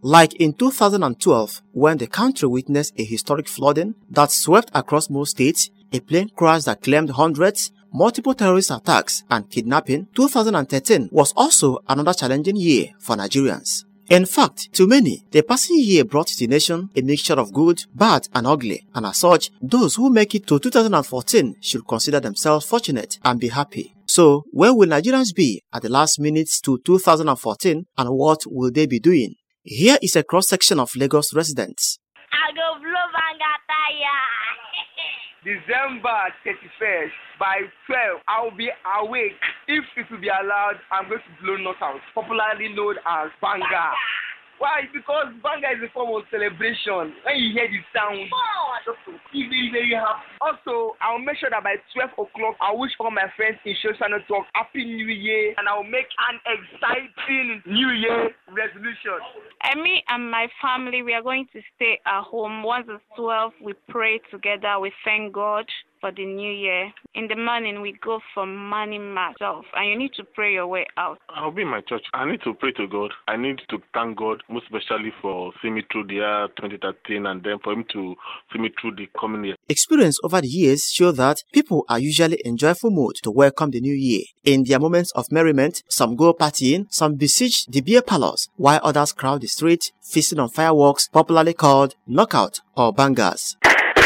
Like in 2012, when the country witnessed a historic flooding that swept across most states, a plane crash that claimed hundreds, multiple terrorist attacks, and kidnapping, 2013 was also another challenging year for Nigerians. In fact, to many, the passing year brought to the nation a mixture of good, bad, and ugly, and as such, those who make it to 2014 should consider themselves fortunate and be happy. So, where will Nigerians be at the last minutes to 2014, and what will they be doing? Here is a cross-section of Lagos residents. I go blow Bangataya. December 31st, by 12, I'll be awake. If it will be allowed, I'm going to blow knockout, popularly known as Banga. Why? Because Banga is a form of celebration. When you hear the sound, you're very, very happy. Also, I'll make sure that by 12 o'clock, I wish all my friends in Social Network Happy New Year, and I'll make an exciting New Year resolution. Me and my family, we are going to stay at home. Once it's 12, we pray together. We thank God for the new year. In the morning, we go for morning mass, and you need to pray your way out. I'll be in my church. I need to pray to God. I need to thank God, most especially for seeing me through the year 2013, and then for Him to see me through the coming year. Experience over the years show that people are usually in joyful mood to welcome the new year. In their moments of merriment, some go partying, some besiege the beer parlors, while others crowd the street, feasting on fireworks, popularly called knockout or bangers.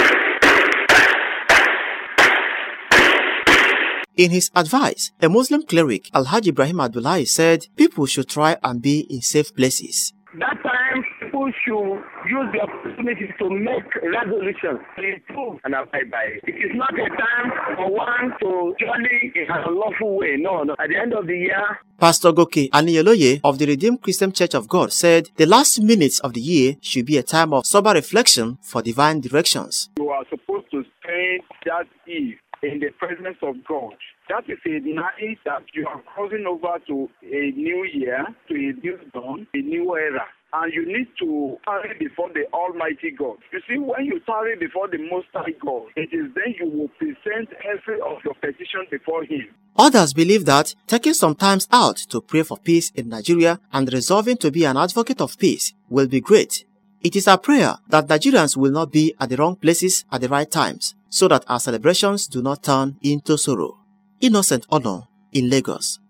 In his advice, a Muslim cleric, Alhaji Ibrahim Abdullahi, said people should try and be in safe places. That time, people should use the opportunity to make resolutions to improve and abide by it. It is not a time for one to journey in a lawful way. No. At the end of the year, Pastor Goke Aniyaloye of the Redeemed Christian Church of God said the last minutes of the year should be a time of sober reflection for divine directions. You are supposed to spend that eve in the presence of God. That is a night that you are crossing over to a new year, to a new dawn, a new era. And you need to tarry before the Almighty God. You see, when you tarry before the Most High God, it is then you will present every of your petition before Him. Others believe that taking some time out to pray for peace in Nigeria and resolving to be an advocate of peace will be great. It is our prayer that Nigerians will not be at the wrong places at the right times, so that our celebrations do not turn into sorrow. Innocent Ono in Lagos.